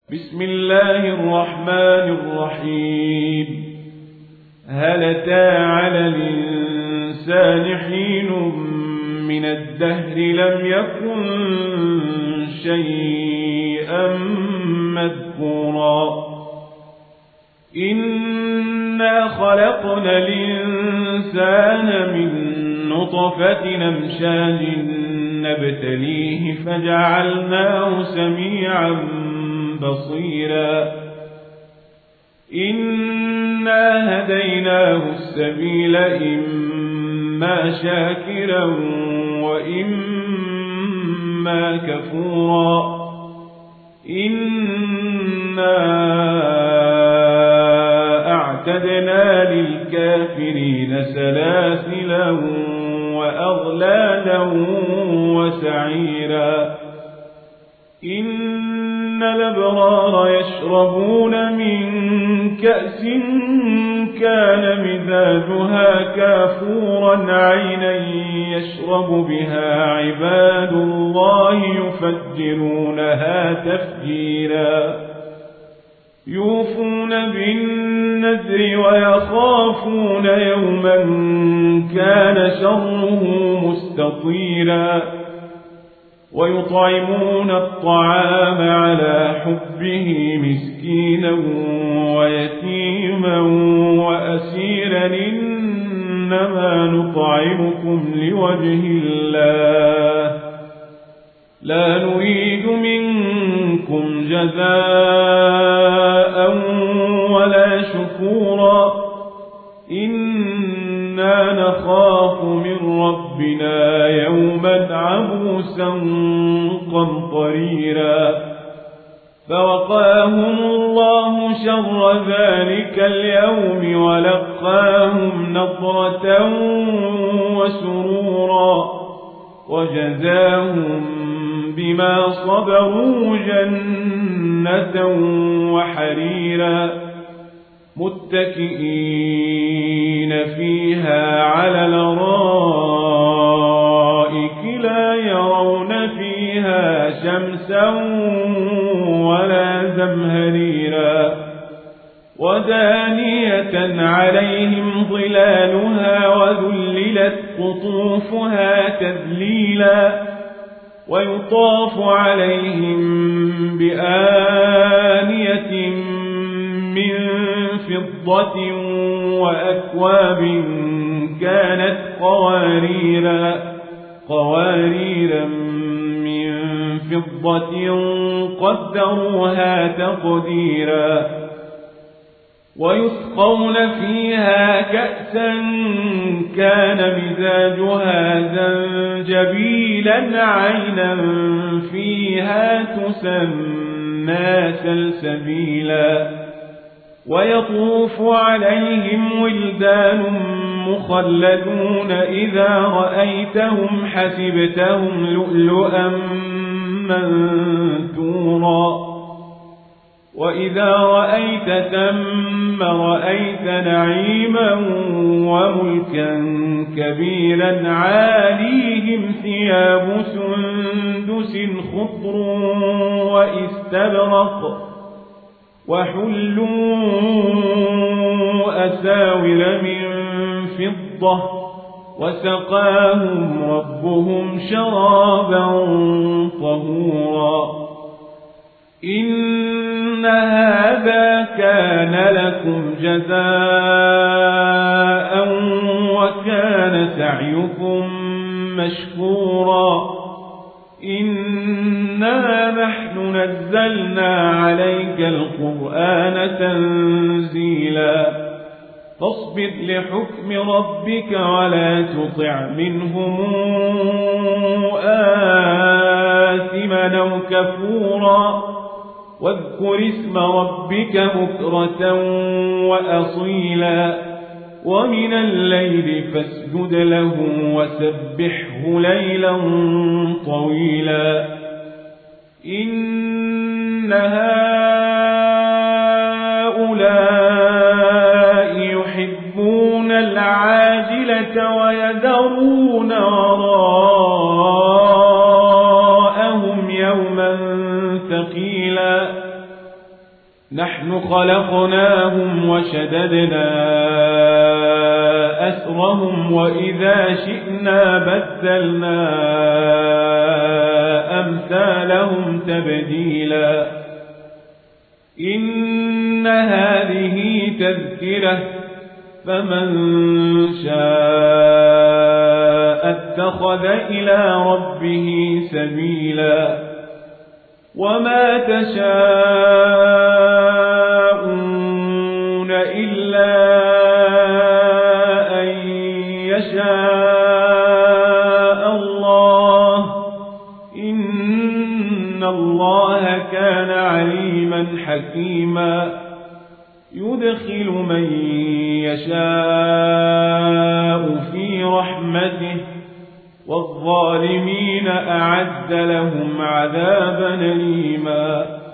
بسم الله الرحمن الرحيم. هل أتى على الإنسان حين من الدهر لم يكن شيئا مذكورا إنا خلقنا الإنسان من نطفة أمشاج نبتليه فجعلناه سميعا بصيرا إنا هديناه السبيل إما شاكرا وإما كفورا إنا أعتدنا للكافرين سلاسلا وأغلالا وسعيرا إن الأبرار يشربون من كأس كان مزاجها كافورا عينا يشرب بها عباد الله يفجرونها تفجيرا يوفون بالنذر ويخافون يوما كان شره مستطيرا ويطعمون الطعام على حبه مسكينا ويتيما وأسيرا إنما نطعمكم لوجه الله لا نريد منكم جزاء ولا شكورا إنا نخاف من ربنا يوما عبوسا قمطريرا فوقاهم الله شر ذلك اليوم ولقاهم نضرة وسرورا وجزاهم بما صبروا جنة وحريرا متكئين فيها على الأرائك لا يرون فيها شمسا ولا زمهريرا ودانية عليهم ظلالها وذللت قطوفها تذليلا ويطاف عليهم بآنية من فضة وأكواب كانت قواريرا من فضة قدروها تقديرا ويسقون فيها كأسا كان مزاجها زنجبيلا عينا فيها تسمى سلسبيلا ويطوف عليهم ولدان مخلدون إذا رأيتهم حسبتهم لؤلؤا منثورا وإذا رأيت ثم رأيت نعيما وملكا كبيرا عاليهم ثياب سندس خضر واستبرق وحلوا أساور من فضة وسقاهم ربهم شرابا طهورا إن هذا كان لكم جزاء وكان سعيكم مشكورا إنا نحن نزلنا عليك القرآن تنزيلا فاصبر لحكم ربك ولا تطع منهم آثما أو كفورا واذكر اسم ربك بكرة وأصيلا ومن الليل فاسجد له وسبحه ليلا طويلا إن هؤلاء يحبون العاجلة ويذرون وراءهم يوما ثقيلا نحن خلقناهم وشددنا أسرهم وإذا شئنا بدلنا أمثالهم تبديلا إن هذه تذكرة فمن شاء اتخذ إلى ربه سبيلا وما تشاءون إلا أن يشاء الله إن الله كان عليما حكيما يدخل من يشاء في رحمته والظالمين أعد لهم عذابا أليما